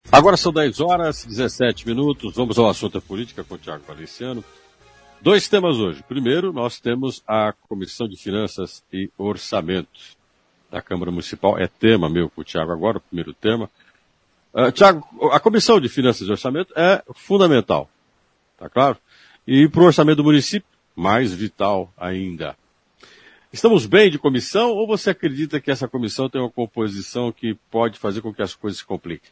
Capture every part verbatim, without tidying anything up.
Agora são dez horas e dezessete minutos. Vamos ao assunto da política com o Tiago Valenciano. Dois temas hoje. Primeiro, nós temos a Comissão de Finanças e Orçamento da Câmara Municipal. É tema meu com o Tiago agora, o primeiro tema. Uh, Tiago, a Comissão de Finanças e Orçamento é fundamental, tá claro? E para o orçamento do município, mais vital ainda. Estamos bem de comissão ou você acredita que essa comissão tem uma composição que pode fazer com que as coisas se compliquem?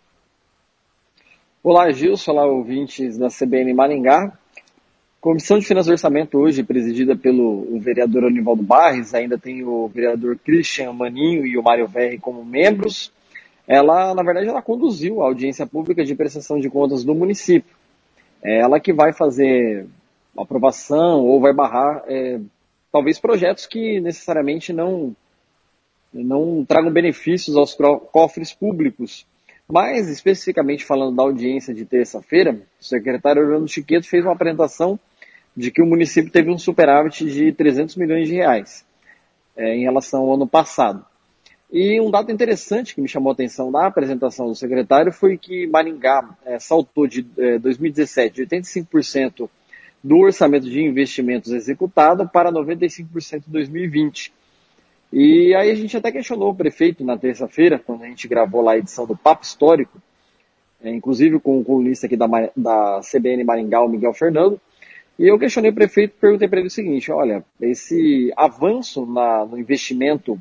Olá, Gilson, olá, ouvintes da C B N Maringá. Comissão de Finanças e Orçamento hoje, presidida pelo o vereador Anivaldo Barres, ainda tem o vereador Christian Maninho e o Mário Verri como membros. Ela, na verdade, ela conduziu a audiência pública de prestação de contas do município. É ela que vai fazer aprovação ou vai barrar, é, talvez, projetos que necessariamente não, não tragam benefícios aos cofres públicos. Mas, especificamente falando da audiência de terça-feira, o secretário Orlando Chiqueto fez uma apresentação de que o município teve um superávit de trezentos milhões de reais é, em relação ao ano passado. E um dado interessante que me chamou a atenção na apresentação do secretário foi que Maringá é, saltou de é, dois mil e dezessete de oitenta e cinco por cento do orçamento de investimentos executado para noventa e cinco por cento em dois mil e vinte. E aí a gente até questionou o prefeito na terça-feira, quando a gente gravou lá a edição do Papo Histórico, é, inclusive com o colunista aqui da, da C B N Maringá, o Miguel Fernando, e eu questionei o prefeito e perguntei para ele o seguinte: olha, esse avanço na, no investimento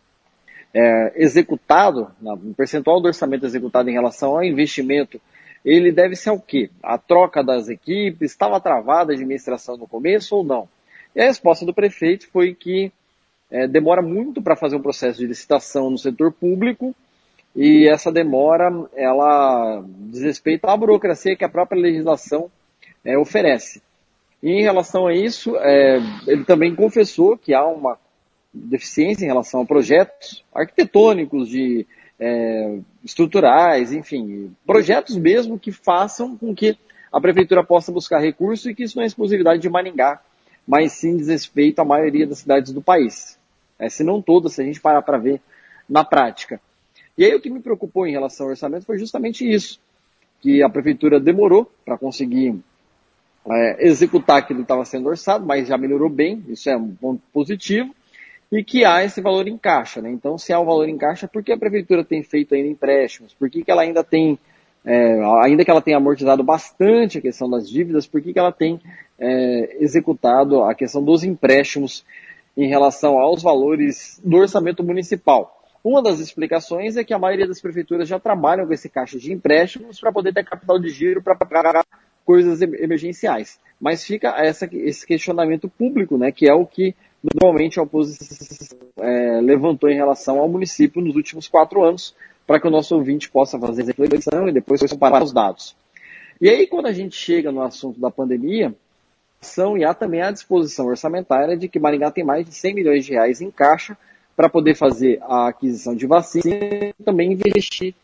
é, executado, no percentual do orçamento executado em relação ao investimento, ele deve ser ao quê? A troca das equipes, estava travada a administração no começo ou não? E a resposta do prefeito foi que É, demora muito para fazer um processo de licitação no setor público e essa demora, ela diz respeito à burocracia que a própria legislação é, oferece. E em relação a isso, é, ele também confessou que há uma deficiência em relação a projetos arquitetônicos, de, é, estruturais, enfim, projetos mesmo que façam com que a prefeitura possa buscar recursos e que isso não é exclusividade de Maringá, mas sim diz respeito à maioria das cidades do país. É, se não todas, se a gente parar para ver na prática. E aí o que me preocupou em relação ao orçamento foi justamente isso, que a prefeitura demorou para conseguir é, executar aquilo que estava sendo orçado, mas já melhorou bem, isso é um ponto positivo, e que há esse valor em caixa, né? Então, se há um valor em caixa, por que a prefeitura tem feito ainda empréstimos? Por que, que ela ainda tem, é, ainda que ela tenha amortizado bastante a questão das dívidas, por que, que ela tem é, executado a questão dos empréstimos em relação aos valores do orçamento municipal? Uma das explicações é que a maioria das prefeituras já trabalham com esse caixa de empréstimos para poder ter capital de giro para pagar coisas emergenciais. Mas fica essa, esse questionamento público, né, que é o que normalmente a oposição é, levantou em relação ao município nos últimos quatro anos, para que o nosso ouvinte possa fazer reflexão e depois comparar os dados. E aí, quando a gente chega no assunto da pandemia, e há também a disposição orçamentária de que Maringá tem mais de cem milhões de reais em caixa para poder fazer a aquisição de vacina e também investir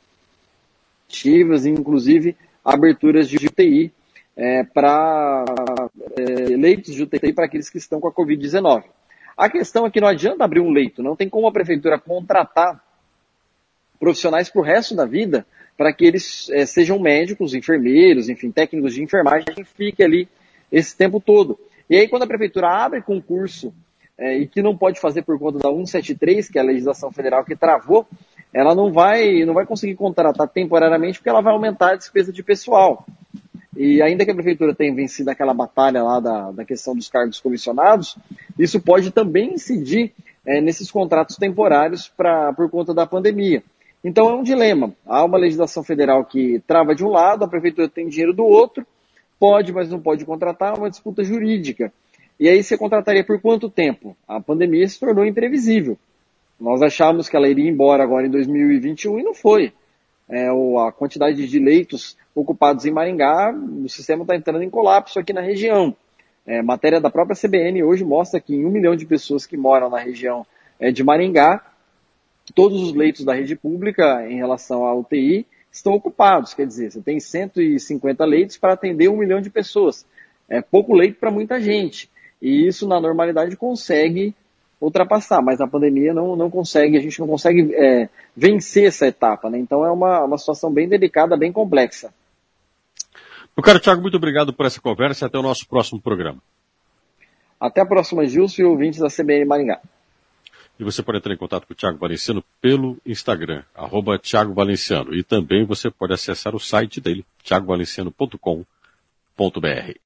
em, inclusive, aberturas de U T I é, para é, leitos de U T I para aqueles que estão com a covid dezenove. A questão é que não adianta abrir um leito, não tem como a prefeitura contratar profissionais para o resto da vida para que eles é, sejam médicos, enfermeiros, enfim, técnicos de enfermagem que fiquem ali esse tempo todo. E aí, quando a prefeitura abre concurso é, e que não pode fazer por conta da cento e setenta e três, que é a legislação federal que travou, ela não vai, não vai conseguir contratar temporariamente porque ela vai aumentar a despesa de pessoal. E ainda que a prefeitura tenha vencido aquela batalha lá da, da questão dos cargos comissionados, isso pode também incidir é, nesses contratos temporários pra, por conta da pandemia. Então é um dilema. Há uma legislação federal que trava de um lado, a prefeitura tem dinheiro do outro, pode, mas não pode contratar, é uma disputa jurídica. E aí você contrataria por quanto tempo? A pandemia se tornou imprevisível. Nós achávamos que ela iria embora agora em dois mil e vinte e um e não foi. É, a quantidade de leitos ocupados em Maringá, o sistema está entrando em colapso aqui na região. É, matéria da própria C B N hoje mostra que em um milhão de pessoas que moram na região é, de Maringá, todos os leitos da rede pública em relação à U T I estão ocupados. Quer dizer, você tem cento e cinquenta leitos para atender um milhão de pessoas. É pouco leito para muita gente. E isso, na normalidade, consegue ultrapassar, mas a pandemia não, não consegue, a gente não consegue é, vencer essa etapa, né? Então é uma, uma situação bem delicada, bem complexa. Meu caro Thiago, muito obrigado por essa conversa e até o nosso próximo programa. Até a próxima, Gilson e ouvintes da C B N Maringá. E você pode entrar em contato com o Thiago Valenciano pelo Instagram, arroba Thiago Valenciano. E também você pode acessar o site dele, thiago valenciano ponto com ponto br.